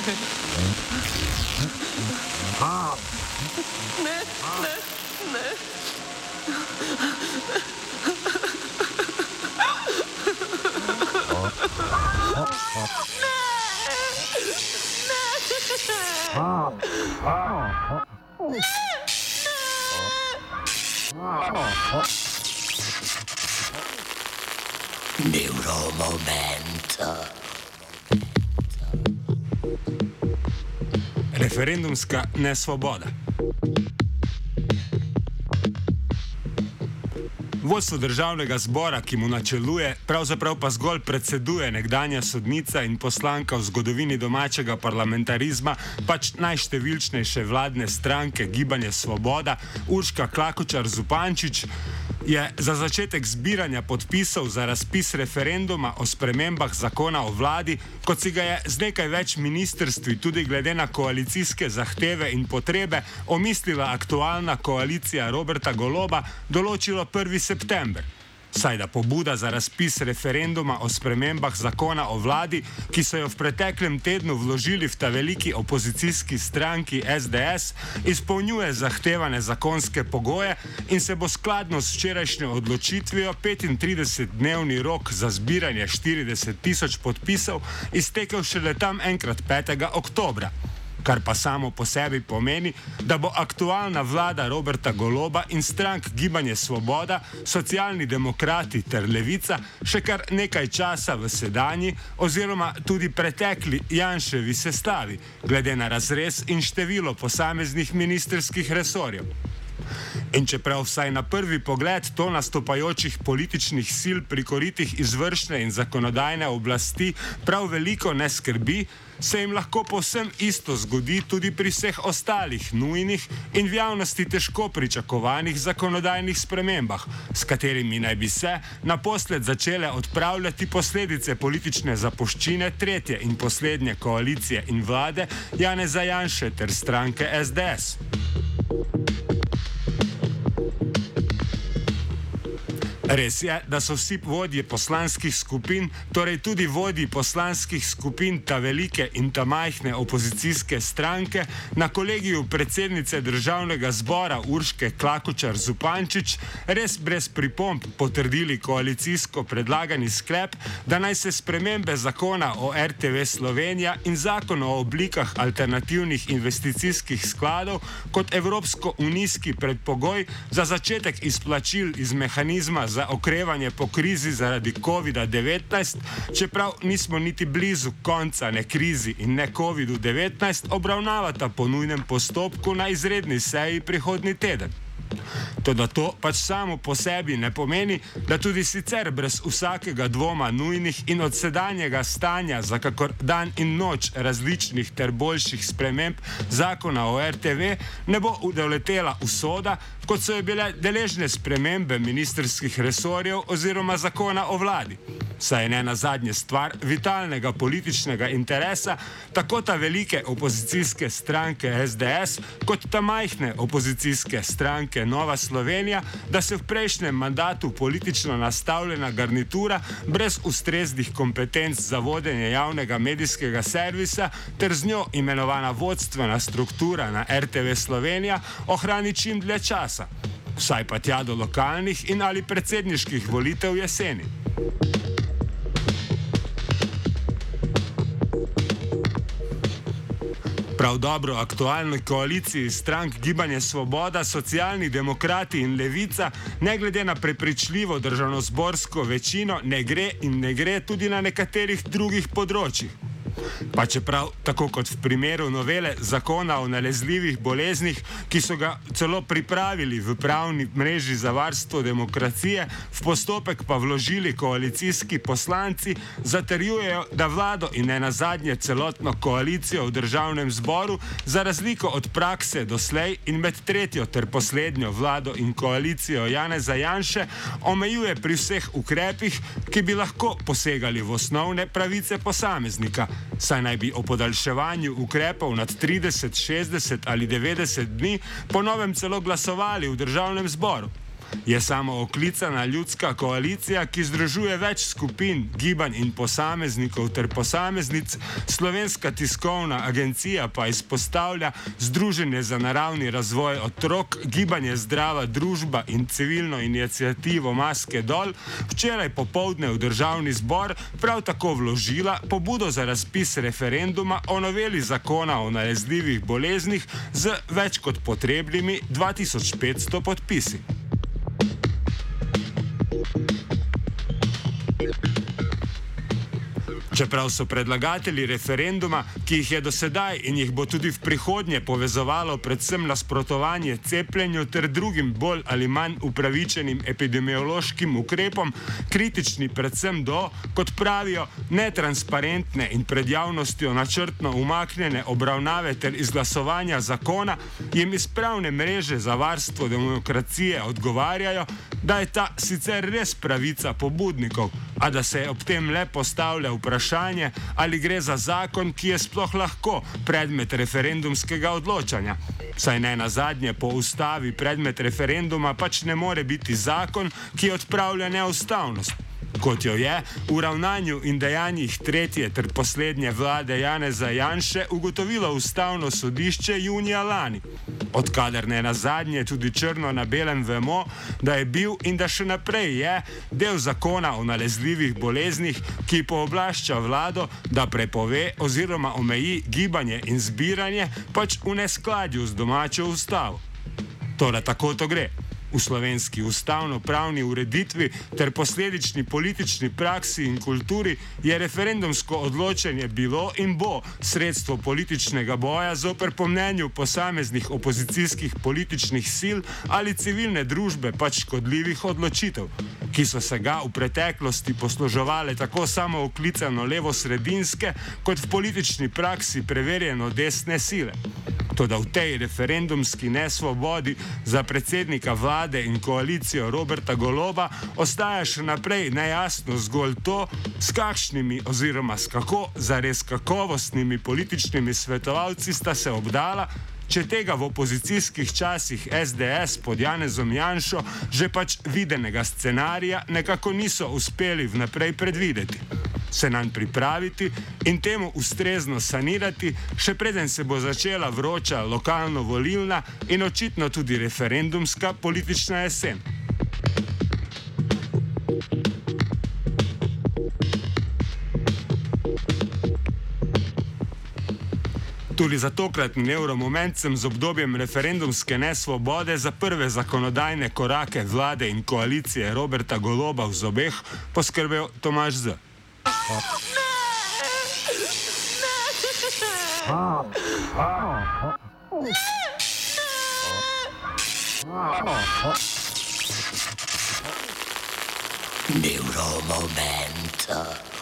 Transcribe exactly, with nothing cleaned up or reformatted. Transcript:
Ne, ne, ne. Neuromomento. Referendumska nesvoboda. Vodstvo državnega zbora, ki mu načeluje, pravzaprav pa zgolj predseduje nekdanja sodnica in poslanka v zgodovini domačega parlamentarizma, pač najštevilčnejše vladne stranke Gibanje Svoboda, Urška Klakočar Zupančič, je za začetek zbiranja podpisov za razpis referenduma o spremembah zakona o vladi, kot si ga je z nekaj več ministrstvi tudi glede na koalicijske zahteve in potrebe omislila aktualna koalicija Roberta Goloba, določilo prvi september. Saj da pobuda za razpis referenduma o spremembah zakona o vladi, ki so jo v preteklem tednu vložili v ta veliki opozicijski stranki S D S, izpolnjuje zahtevane zakonske pogoje in se bo skladno s včerajšnjo odločitvijo petintridesetdnevni rok za zbiranje štirideset tisoč podpisov iztekel šele tam enkrat petega oktobra. Kar pa samo po sebi pomeni, da bo aktualna vlada Roberta Goloba in strank Gibanje Svoboda, Socialni demokrati ter Levica še kar nekaj časa v sedanji oziroma tudi pretekli Janševi sestavi, glede na razrez in število posameznih ministrskih resorjev. In čeprav vsaj na prvi pogled to nastopajočih političnih sil pri koritih izvršne in zakonodajne oblasti prav veliko ne skrbi, se jim lahko povsem isto zgodi tudi pri vseh ostalih nujnih in v javnosti težko pričakovanih zakonodajnih spremembah, s katerimi naj bi se naposled začele odpravljati posledice politične zapuščine tretje in poslednje koalicije in vlade Janeza Janše ter stranke S D S. Res je, da so vsi vodje poslanskih skupin, torej tudi vodji poslanskih skupin ta velike in ta majhne opozicijske stranke, na kolegiju predsednice državnega zbora Urške Klakočar Zupančič res brez pripomb potrdili koalicijsko predlagani sklep, da naj se spremembe zakona o R T V Slovenija in zakon o oblikah alternativnih investicijskih skladov kot evropsko-unijski predpogoj za začetek izplačil iz mehanizma za okrevanje po krizi zaradi covida devetnajst, čeprav nismo niti blizu konca ne krizi in ne covidu devetnajst, obravnavata po nujnem postopku na izredni seji prihodnji teden. Toda to pač samo po sebi ne pomeni, da tudi sicer brez vsakega dvoma nujnih in od sedanjega stanja za kakor dan in noč različnih ter boljših sprememb zakona o R T V ne bo udoletela usoda, kot so je bile deležne spremembe ministrskih resorjev oziroma zakona o vladi. Saj je ne nazadnje stvar vitalnega političnega interesa tako ta velike opozicijske stranke S D S kot ta majhne opozicijske stranke Nova Slovenija, da se v prejšnjem mandatu politično nastavljena garnitura brez ustreznih kompetenc za vodenje javnega medijskega servisa ter z njo imenovana vodstvena struktura na R T V Slovenija ohrani čim dlje časa, vsaj pa tja do lokalnih in ali predsedniških volitev jeseni. Prav dobro aktualni koaliciji strank Gibanje Svoboda, Socialni demokrati in Levica, ne glede na prepričljivo državnozborsko večino, ne gre in ne gre tudi na nekaterih drugih področjih. Pa čeprav, tako kot v primeru novele zakona o nalezljivih boleznih, ki so ga celo pripravili v pravni mreži za varstvo demokracije, v postopek pa vložili koalicijski poslanci, zatrjujejo, da vlado in ne nazadnje celotno koalicijo v državnem zboru, za razliko od prakse doslej in med tretjo ter poslednjo vlado in koalicijo Janeza Janše, omejuje pri vseh ukrepih, ki bi lahko posegali v osnovne pravice posameznika, saj naj bi o podaljševanju ukrepov nad trideset, šestdeset ali devetdeset dni po novem celo glasovali v državnem zboru. je samo oklicana ljudska koalicija, ki združuje več skupin, gibanj in posameznikov ter posameznic. Slovenska tiskovna agencija pa izpostavlja Združenje za naravni razvoj otrok, gibanje Zdrava družba in civilno inicijativo Maske dol, včeraj popoldne v Državni zbor prav tako vložila pobudo za razpis referenduma o noveli zakona o nalezljivih boleznih z več kot potrebnimi dva tisoč petsto podpisi. Čeprav so predlagatelji referenduma, ki jih je do sedaj in jih bo tudi v prihodnje povezovalo predvsem nasprotovanje cepljenju ter drugim bolj ali manj upravičenim epidemiološkim ukrepom, kritični predvsem do, kot pravijo, netransparentne in pred javnostjo načrtno umaknjene obravnave ter izglasovanja zakona, jim iz pravne mreže za varstvo demokracije odgovarjajo, da je ta sicer res pravica pobudnikov, a da se ob tem le postavlja vprašanje, ali gre za zakon, ki je sploh lahko predmet referendumskega odločanja. Saj ne nazadnje po ustavi predmet referenduma pač ne more biti zakon, ki odpravlja neustavnost, kot jo je v ravnanju in dejanjih tretje ter poslednje vlade Janeza Janše ugotovilo Ustavno sodišče junija lani, odkadar ne nazadnje tudi črno na belem vemo, da je bil in da še naprej je del zakona o nalezljivih boleznih, ki pooblašča vlado, da prepove oziroma omeji gibanje in zbiranje pač v neskladju z domačo ustavo. Toda tako to gre. V slovenski ustavno-pravni ureditvi ter posledični politični praksi in kulturi je referendumsko odločanje bilo in bo sredstvo političnega boja zoper po mnenju posameznih opozicijskih političnih sil ali civilne družbe pač škodljivih odločitev, ki so se ga v preteklosti posluževale tako samo oklicano levo-sredinske kot v politični praksi preverjeno desne sile. Toda v tej referendumski nesvobodi za predsednika vlade in koalicijo Roberta Goloba ostaja še naprej nejasno zgolj to, s kakšnimi oziroma s kako zares kakovostnimi političnimi svetovalci sta se obdala, če tega v opozicijskih časih es de es pod Janezom Janšo že pač videnega scenarija nekako niso uspeli vnaprej predvideti, se nanj pripraviti in temu ustrezno sanirati, še preden se bo začela vroča lokalno-volilna in očitno tudi referendumska politična jesen. Tudi za tokratni Euromoment sem z obdobjem referendumske nesvobode za prve zakonodajne korake vlade in koalicije Roberta Goloba v zobeh poskrbel Tomaž Z. Neuromoment.